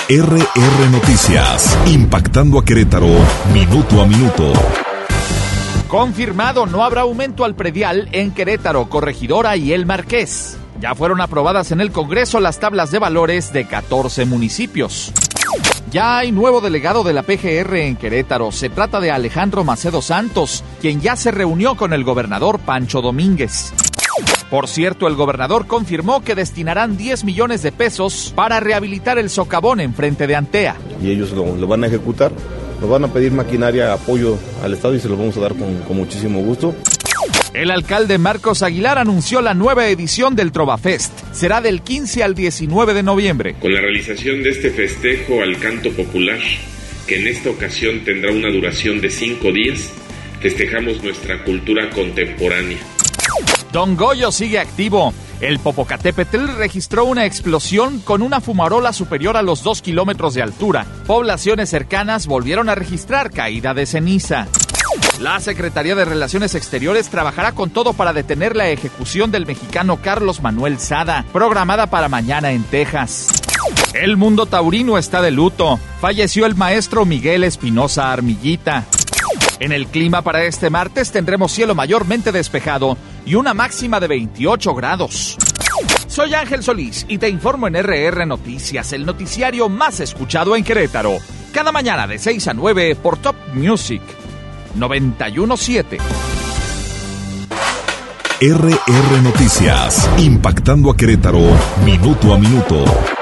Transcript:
RR Noticias, impactando a Querétaro, minuto a minuto. Confirmado, no habrá aumento al predial en Querétaro, Corregidora y El Marqués. Ya fueron aprobadas en el Congreso las tablas de valores de 14 municipios. Ya hay nuevo delegado de la PGR en Querétaro. Se trata de Alejandro Macedo Santos, quien ya se reunió con el gobernador Pancho Domínguez. Por cierto, el gobernador confirmó que destinarán 10 millones de pesos para rehabilitar el socavón enfrente de Antea. Y ellos lo van a ejecutar, nos van a pedir maquinaria, apoyo al Estado y se lo vamos a dar con muchísimo gusto. El alcalde Marcos Aguilar anunció la nueva edición del Trovafest. Será del 15 al 19 de noviembre. Con la realización de este festejo al canto popular, que en esta ocasión tendrá una duración de 5 días, festejamos nuestra cultura contemporánea. Don Goyo sigue activo. El Popocatépetl registró una explosión con una fumarola superior a los 2 kilómetros de altura. Poblaciones cercanas volvieron a registrar caída de ceniza. La Secretaría de Relaciones Exteriores trabajará con todo para detener la ejecución del mexicano Carlos Manuel Sada, programada para mañana en Texas. El mundo taurino está de luto. Falleció el maestro Miguel Espinosa Armillita. En el clima para este martes tendremos cielo mayormente despejado y una máxima de 28 grados. Soy Ángel Solís y te informo en RR Noticias, el noticiario más escuchado en Querétaro. Cada mañana de 6 a 9 por Top Music 91.7. RR Noticias, impactando a Querétaro, minuto a minuto.